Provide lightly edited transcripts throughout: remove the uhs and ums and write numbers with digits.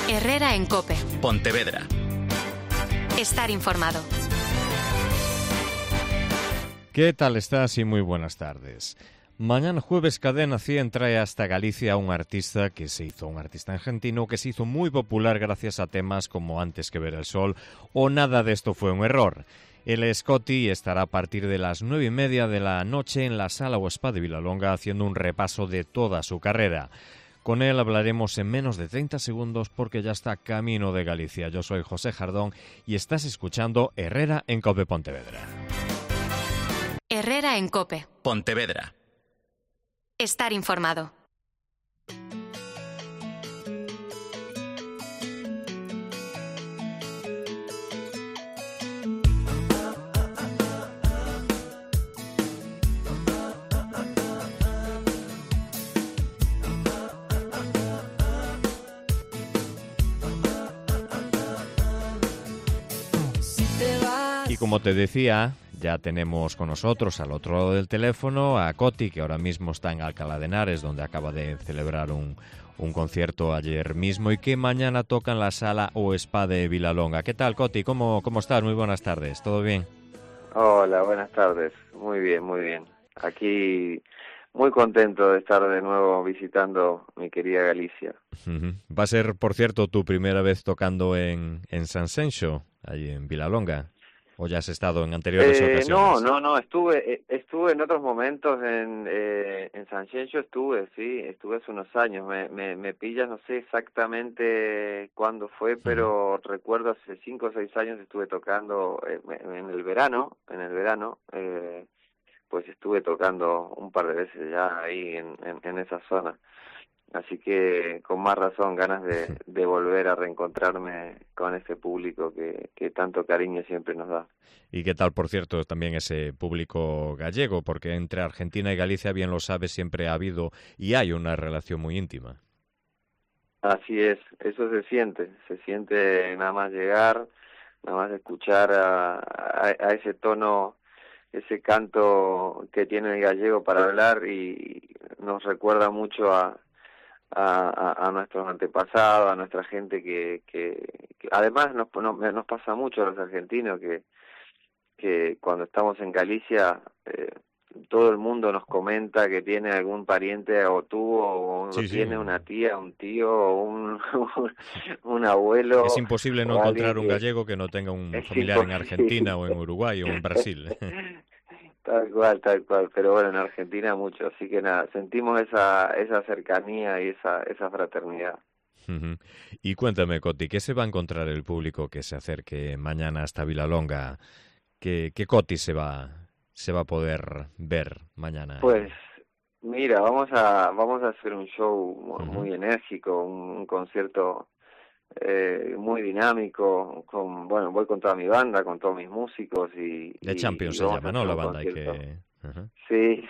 Herrera en COPE. Pontevedra. Estar informado. ¿Qué tal estás? Y muy buenas tardes. Mañana jueves Cadena 100 trae hasta Galicia a un artista argentino que se hizo muy popular gracias a temas como Antes que ver el sol o Nada de esto fue un error. El Scotty estará a partir de las 9:30 de la noche en la Sala Spa de Vilalonga haciendo un repaso de toda su carrera. Con él hablaremos en menos de 30 segundos porque ya está camino de Galicia. Yo soy José Jardón y estás escuchando Herrera en COPE Pontevedra. Herrera en COPE. Pontevedra. Estar informado. Y como te decía, ya tenemos con nosotros al otro lado del teléfono a Coti, que ahora mismo está en Alcalá de Henares, donde acaba de celebrar un concierto ayer mismo y que mañana toca en la Sala Spa de Vilalonga. ¿Qué tal, Coti? ¿Cómo estás? Muy buenas tardes. ¿Todo bien? Hola, buenas tardes. Muy bien, muy bien. Aquí muy contento de estar de nuevo visitando mi querida Galicia. Va a ser, por cierto, tu primera vez tocando en Sanxenxo, allí en Vilalonga. ¿O ya has estado en anteriores ocasiones? No, estuve en otros momentos en Sanxenxo, estuve hace unos años, me pillas, no sé exactamente cuándo fue, pero recuerdo hace 5 o 6 años estuve tocando en el verano, pues estuve tocando un par de veces ya ahí en esa zona. Así que con más razón ganas de volver a reencontrarme con ese público que tanto cariño siempre nos da. ¿Y qué tal, por cierto, también ese público gallego? Porque entre Argentina y Galicia, bien lo sabes, siempre ha habido y hay una relación muy íntima. Así es, eso se siente nada más llegar, nada más escuchar a ese tono, ese canto que tiene el gallego para hablar y nos recuerda mucho a nuestros antepasados, a nuestra gente que además nos pasa mucho a los argentinos que cuando estamos en Galicia todo el mundo nos comenta que tiene algún pariente o tuvo o tiene una tía, un tío o un abuelo. Es imposible no encontrar un gallego que no tenga un familiar en Argentina o en Uruguay o en Brasil. Tal cual, pero bueno, en Argentina mucho, así que nada, sentimos esa cercanía y esa fraternidad. Y cuéntame, Coti, ¿qué se va a encontrar el público que se acerque mañana hasta Vilalonga? ¿Qué Coti se va a poder ver mañana? Pues mira, vamos a hacer un show muy enérgico, un concierto muy dinámico, voy con toda mi banda, con todos mis músicos y The Champions se llama, ¿no? La banda Sí,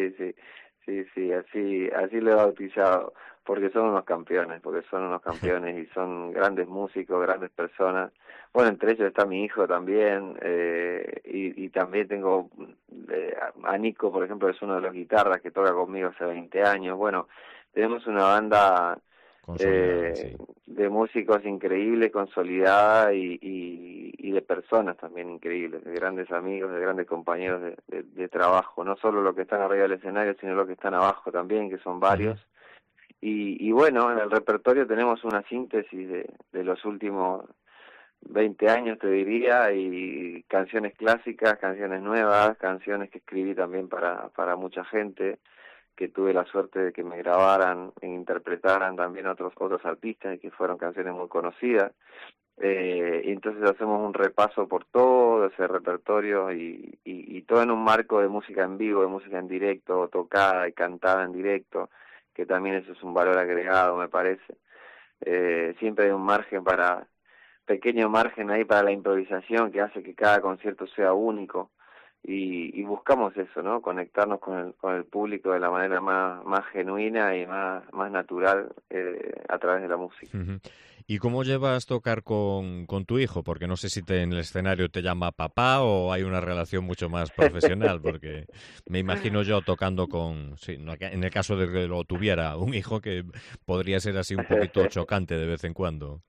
así lo he bautizado, porque son unos campeones y son grandes músicos, grandes personas. Bueno, entre ellos está mi hijo también, y también tengo a Nico, por ejemplo, es uno de los guitarras que toca conmigo hace 20 años. Bueno, tenemos una banda de músicos increíbles, consolidada y de personas también increíbles, de grandes amigos, de grandes compañeros de trabajo, no solo los que están arriba del escenario, sino los que están abajo también, que son varios. Y bueno, en el repertorio tenemos una síntesis de los últimos 20 años, te diría, y canciones clásicas, canciones nuevas, canciones que escribí también para mucha gente, que tuve la suerte de que me grabaran e interpretaran también otros artistas y que fueron canciones muy conocidas. Y entonces hacemos un repaso por todo ese repertorio y todo en un marco de música en vivo, de música en directo, tocada y cantada en directo, que también eso es un valor agregado, me parece. Siempre hay un pequeño margen ahí para la improvisación que hace que cada concierto sea único. Y buscamos eso, ¿no? Conectarnos con el público de la manera más genuina y más natural a través de la música. ¿Y cómo llevas tocar con tu hijo? Porque no sé si en el escenario te llama papá o hay una relación mucho más profesional, porque me imagino yo tocando con... Sí, en el caso de que lo tuviera un hijo, que podría ser así un poquito chocante de vez en cuando.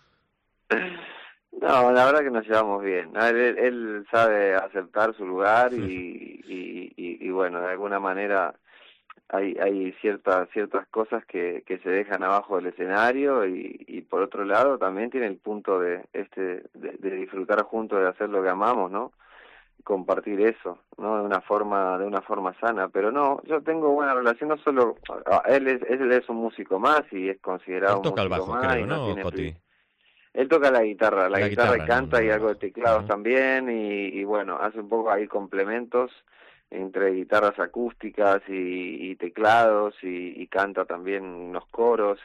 No, la verdad que nos llevamos bien. Él sabe aceptar su lugar y bueno, de alguna manera hay ciertas cosas que se dejan abajo del escenario y por otro lado también tiene el punto de disfrutar juntos, de hacer lo que amamos, ¿no? Compartir eso, ¿no? De una forma sana. Pero no, yo tengo buena relación, no solo él es un músico más y es considerado Él toca un el músico bajo, más, creo, y no ¿no, tiene Coti? Él toca la guitarra y canta, no y el algo de bajo. teclados también, y bueno, hace un poco ahí complementos entre guitarras acústicas y teclados, y canta también unos coros,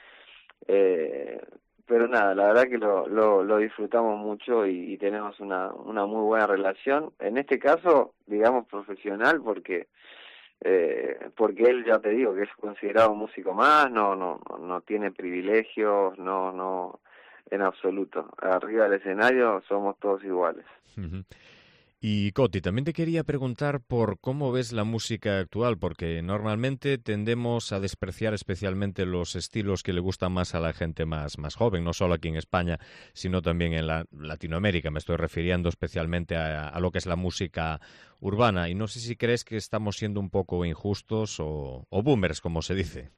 pero nada, la verdad que lo disfrutamos mucho y tenemos una muy buena relación, en este caso, digamos, profesional, porque él, ya te digo, que es considerado un músico más, no tiene privilegios, no en absoluto. Arriba del escenario somos todos iguales. Uh-huh. Y Coti, también te quería preguntar por cómo ves la música actual, porque normalmente tendemos a despreciar especialmente los estilos que le gustan más a la gente más joven, no solo aquí en España, sino también en Latinoamérica. Me estoy refiriendo especialmente a lo que es la música urbana. Y no sé si crees que estamos siendo un poco injustos o boomers, como se dice.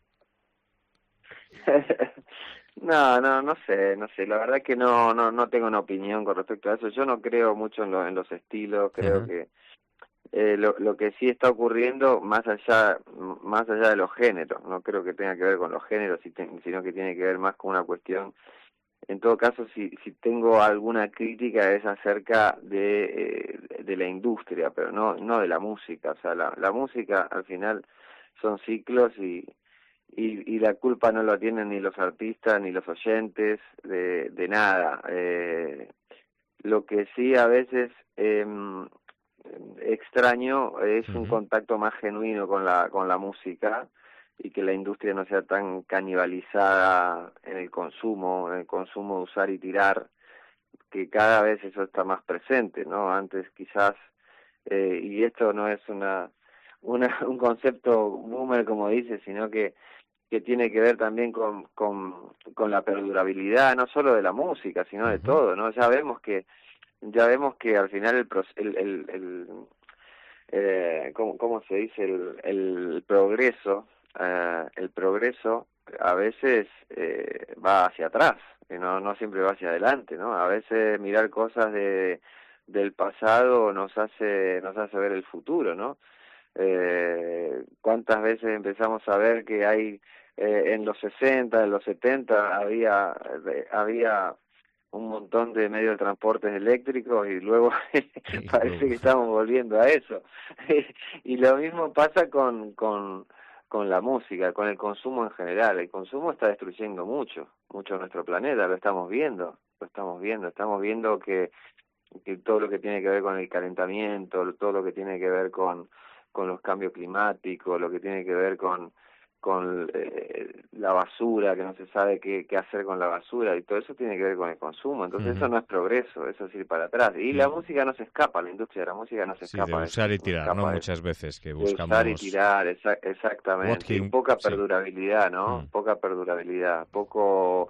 No sé, la verdad que no tengo una opinión con respecto a eso. Yo no creo mucho en los estilos, creo Uh-huh. que lo que sí está ocurriendo más allá de los géneros, no creo que tenga que ver con los géneros, sino que tiene que ver más con una cuestión. En todo caso, si tengo alguna crítica es acerca de la industria, pero no de la música. O sea, la música al final son ciclos y la culpa no la tienen ni los artistas ni los oyentes de nada. Lo que sí a veces extraño es un Uh-huh. contacto más genuino con la música, y que la industria no sea tan canibalizada en el consumo de usar y tirar, que cada vez eso está más presente, ¿no? Antes quizás, y esto no es un concepto boomer como dice, sino que tiene que ver también con la perdurabilidad, no solo de la música, sino de Uh-huh. todo, ¿no? Ya vemos que al final ¿cómo se dice? El progreso, el progreso a veces va hacia atrás, y no siempre va hacia adelante, ¿no? A veces mirar cosas del pasado nos hace ver el futuro, ¿no? ¿Cuántas veces empezamos a ver que hay en los 60, en los 70 había un montón de medios de transportes eléctricos y luego Y parece luego, que estamos volviendo a eso? Y lo mismo pasa con la música, con el consumo en general. El consumo está destruyendo mucho nuestro planeta, lo estamos viendo estamos viendo que todo lo que tiene que ver con el calentamiento, todo lo que tiene que ver con los cambios climáticos, lo que tiene que ver con la basura, que no se sabe qué hacer con la basura, y todo eso tiene que ver con el consumo. Entonces uh-huh. eso no es progreso, eso es ir para atrás. Y la música no se escapa, la industria de la música no se Sí, de escapa de usar eso, y tirar, ¿no? Muchas veces que de usar y buscamos tirar, exactamente, y poca sí. perdurabilidad, ¿no? Mm. Poca perdurabilidad, poco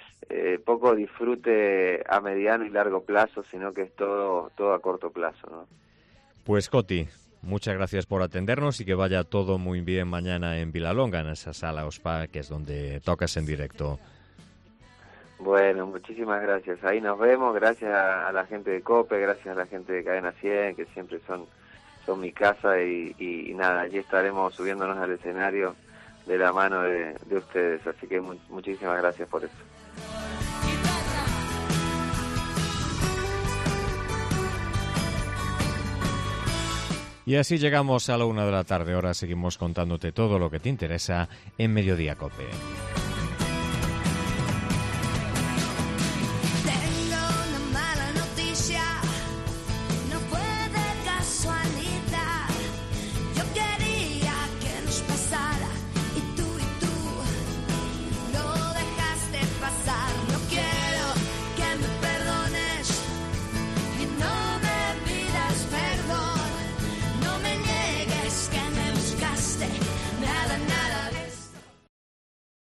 disfrute a mediano y largo plazo, sino que es todo a corto plazo, ¿no? Pues Coti, muchas gracias por atendernos y que vaya todo muy bien mañana en Vilalonga, en esa sala OSPA, que es donde tocas en directo. Bueno, muchísimas gracias. Ahí nos vemos, gracias a la gente de COPE, gracias a la gente de Cadena 100, que siempre son mi casa, y nada, allí estaremos subiéndonos al escenario de la mano de ustedes, así que muchísimas gracias por eso. Y así llegamos a la 1 de la tarde. Ahora seguimos contándote todo lo que te interesa en Mediodía COPE.